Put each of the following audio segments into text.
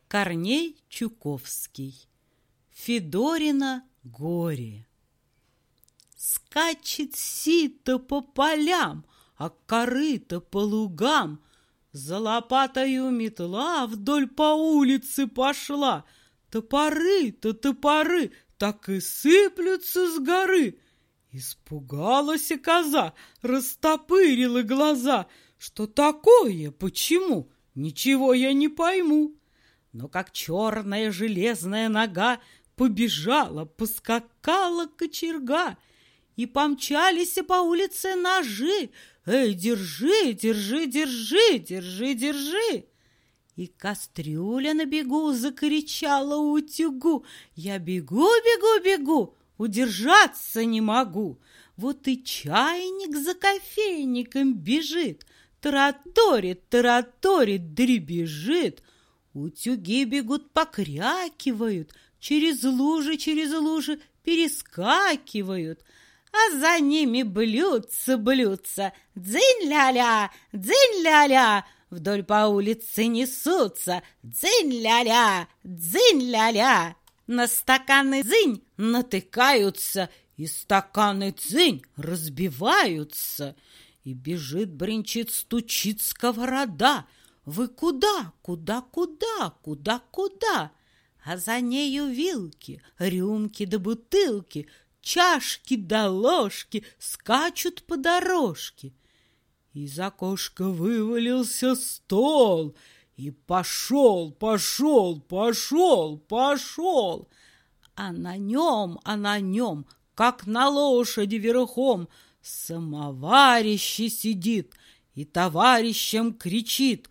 Корней Чуковский. Федорино горе. Скачет сито по полям, а корыто по лугам. За лопатою метла вдоль по улице пошла. Топоры-то топоры так и сыплются с горы. Испугалась коза, растопырила глаза. Что такое, почему? Ничего я не пойму. Но как черная железная нога побежала, поскакала кочерга, и помчались по улице ножи. Эй, держи, держи, держи, держи, держи! И кастрюля на бегу закричала утюгу: я бегу, бегу, бегу, удержаться не могу. Вот и чайник за кофейником бежит, тараторит, тараторит, дребезжит. Утюги бегут, покрякивают, через лужи перескакивают, а за ними блюдца, блюдца, дзынь-ля-ля, дзынь-ля-ля, вдоль по улице несутся, дзынь-ля-ля, дзынь-ля-ля. На стаканы дзынь натыкаются, и стаканы дзынь разбиваются. И бежит, бренчит, стучит сковорода. Вы куда, куда, куда, куда, куда? А за нею вилки, рюмки да бутылки, чашки да ложки скачут по дорожке. Из окошка вывалился стол, и пошел, пошел, пошел, пошел. А на нем, как на лошади верхом, самоварище сидит и товарищам кричит: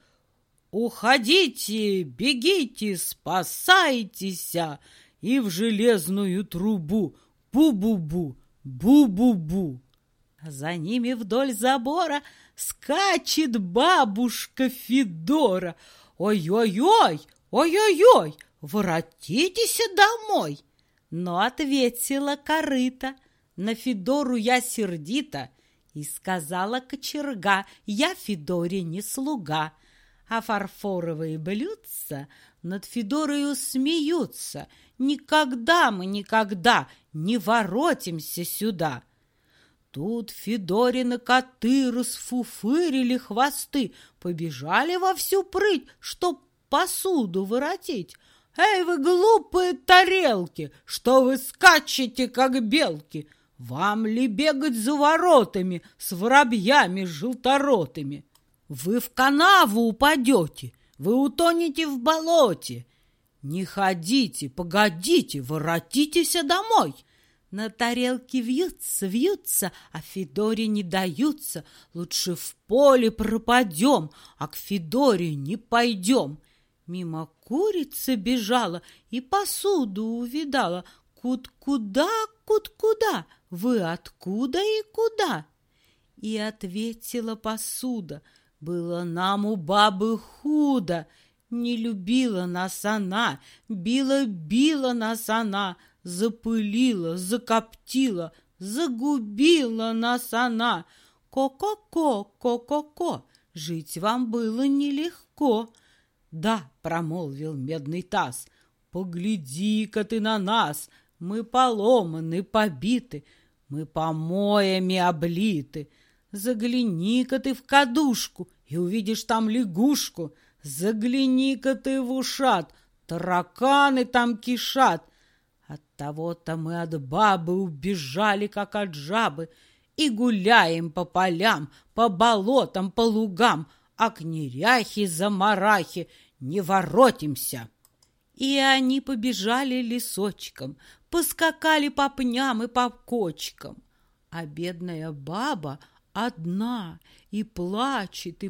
уходите, бегите, спасайтесь, и в железную трубу бу-бу-бу, бу-бу-бу. А за ними вдоль забора скачет бабушка Федора. Ой-ой-ой, ой-ой-ой, воротитесь домой. Но ответила корыто: на Федору я сердита. И сказала кочерга: я Федоре не слуга. А фарфоровые блюдца над Федорою смеются: никогда мы, никогда не воротимся сюда. Тут Федорины коты расфуфырили хвосты, побежали во всю прыть, чтоб посуду воротить. Эй, вы глупые тарелки, что вы скачете, как белки? Вам ли бегать за воротами с воробьями желторотыми? Вы в канаву упадете, вы утонете в болоте. Не ходите, погодите, воротитесь домой. На тарелке вьются, вьются, а Федоре не даются. Лучше в поле пропадем, а к Федоре не пойдем. Мимо курица бежала и посуду увидала. Куда, куда, вы откуда и куда? И ответила посуда: было нам у бабы худо. Не любила нас она, била нас она, запылила, закоптила, загубила нас она. Ко-ко-ко, ко-ко-ко, жить вам было нелегко. Да, промолвил медный таз, погляди-ка ты на нас, мы поломаны, побиты, мы помоями облиты. Загляни-ка ты в кадушку и увидишь там лягушку. Загляни-ка ты в ушат, тараканы там кишат. Оттого-то мы от бабы убежали, как от жабы, и гуляем по полям, по болотам, по лугам, а к неряхе-замарахе не воротимся. И они побежали лесочком, поскакали по пням и по кочкам. А бедная баба одна, и плачет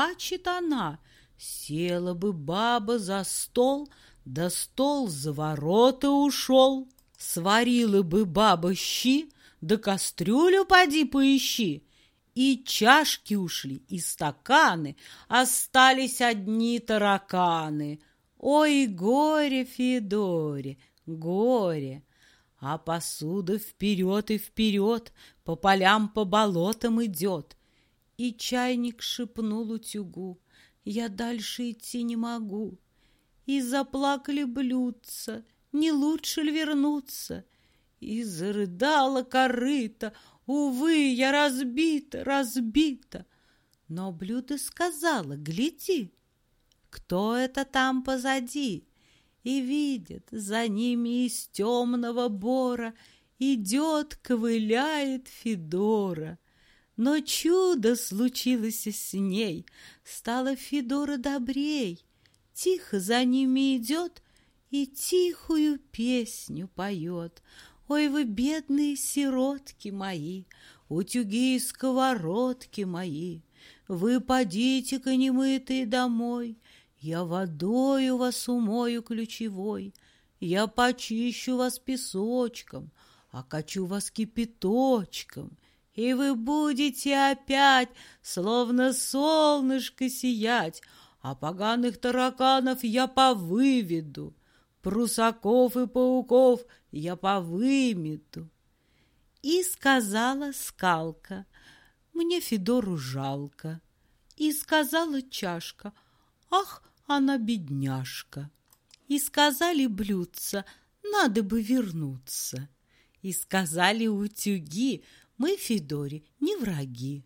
она. Села бы баба за стол, да стол за ворота ушел. Сварила бы баба щи, да кастрюлю поди поищи. И чашки ушли, и стаканы, остались одни тараканы. Ой, горе Федоре, горе! А посуда вперед и вперед по полям, по болотам идет. И чайник шепнул утюгу: я дальше идти не могу. И заплакали блюдца, не лучше ли вернуться? И зарыдала корыто: увы, я разбита, разбита. Но блюдо сказала: гляди, кто это там позади? И видит, за ними из темного бора идет, ковыляет Федора. Но чудо случилось с ней, стала Федора добрей. Тихо за ними идет и тихую песню поет. Ой, вы, бедные сиротки мои, утюги и сковородки мои, вы подите-ка немытые домой, я водою вас умою ключевой, я почищу вас песочком, окачу вас кипяточком, и вы будете опять, словно солнышко, сиять, а поганых тараканов я повыведу, прусаков и пауков я повымету. И сказала скалка: мне Федору жалко. И сказала чашка: ах, она бедняжка. И сказали блюдца: надо бы вернуться. И сказали утюги: мы Федоре не враги.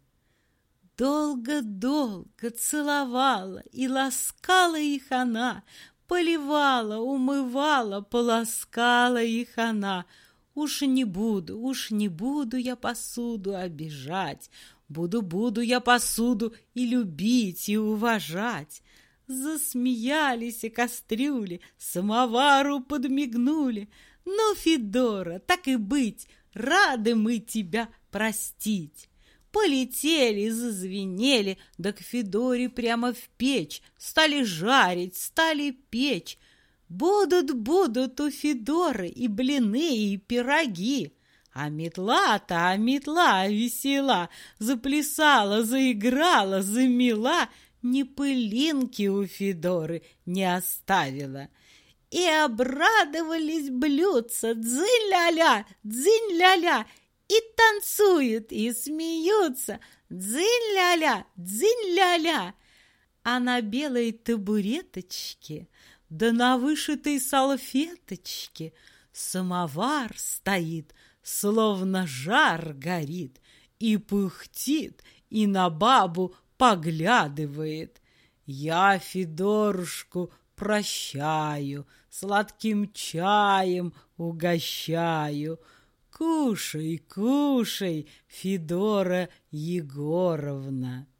Долго-долго целовала и ласкала их она, поливала, умывала, полоскала их она. Уж не буду я посуду обижать, буду я посуду и любить, и уважать. Засмеялись и кастрюли, самовару подмигнули. Ну, Федора, так и быть, рады мы тебя простить. Полетели, зазвенели, да к Федоре прямо в печь, стали жарить, стали печь. Будут у Федоры и блины, и пироги. А метла весела, заплясала, заиграла, замела, ни пылинки у Федоры не оставила. И обрадовались блюдца: дзынь-ля-ля, дзынь-ля-ля, и танцуют, и смеются: дзынь-ля-ля, дзынь-ля-ля. А на белой табуреточке, да на вышитой салфеточке самовар стоит, словно жар горит, и пыхтит, и на бабу поглядывает. Я Федорушку прощаю, сладким чаем угощаю. Кушай, кушай, Федора Егоровна.